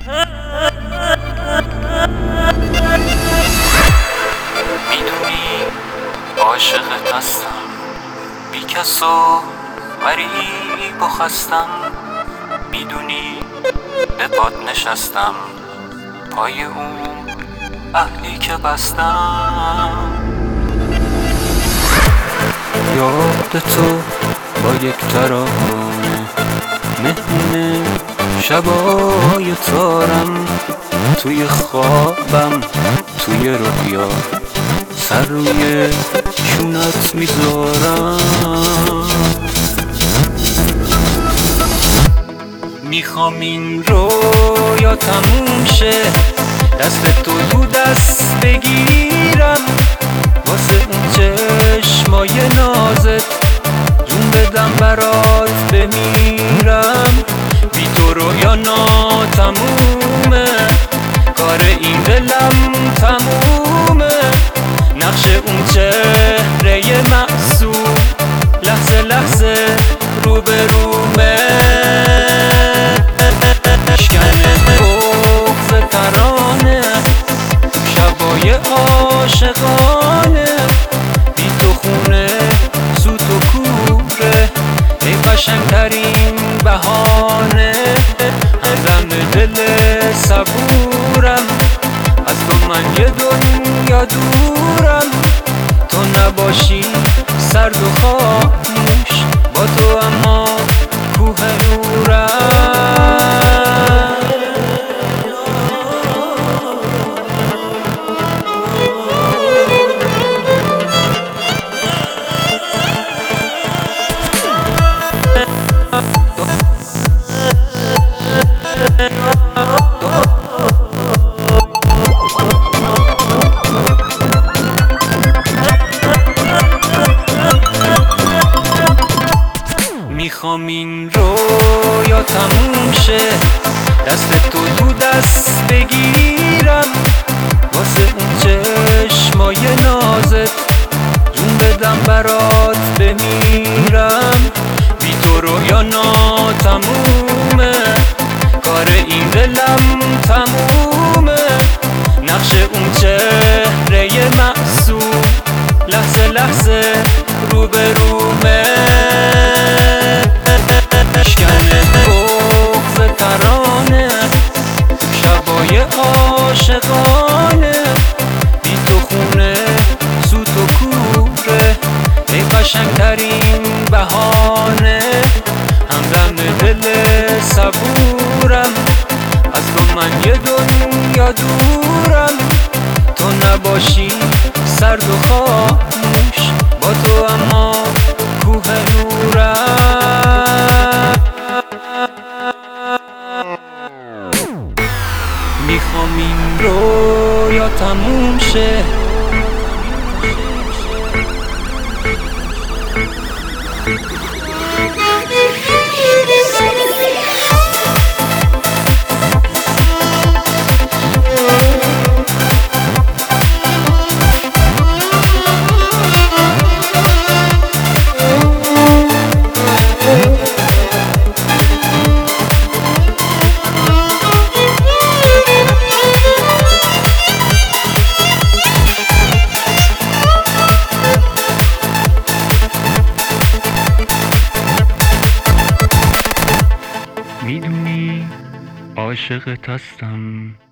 میدونی عاشقت هستم، بی کس و غریب و خستم. میدونی به پات نشستم، پای اون اهلی که بستم. یاد تو با یک ترانه مهمون شبای تارم، توی خوابم توی رویا سر روی شونت میذارم. میخوام این رویا تموم شه، دست تو دست بگیرم، واسه اون چشمای نازت جون بدم برات بمیرم. بی تو رویا ناتمومه، کار این دلم تمومه. نقش اون چهره معصوم لحظه لحظه روبرومه. شکنه بغض ترانه شبای عاشقانه، بی تو خونه سوت و کوره، ای قشنگترین بهانه. همدم دل صبورم، از تو من یه دنیا دورم. تو نباشی سرد و خاموش، با تو اما کوه نورم. میخوام این رویا تموم شه، دست تو دست بگیرم، واسه اون چشمای نازت جون بدم برات بمیرم. بی تو رویا ناتمومه، کار این دلم تمومه. نقش اون چهره معصوم لحظه لحظه روبرومه. شکنه بغض ترانه شبای عاشقانه، بی تو خونه سوت و کوره، ای قشنگترین بهانه. همدم دل صبورم، از تو من یه دنیا دورم. تو نباشی سرد و خاموش، با تو اما کوه نورم. میخوام این رویا تموم شه، میدونی عاشقت هستم.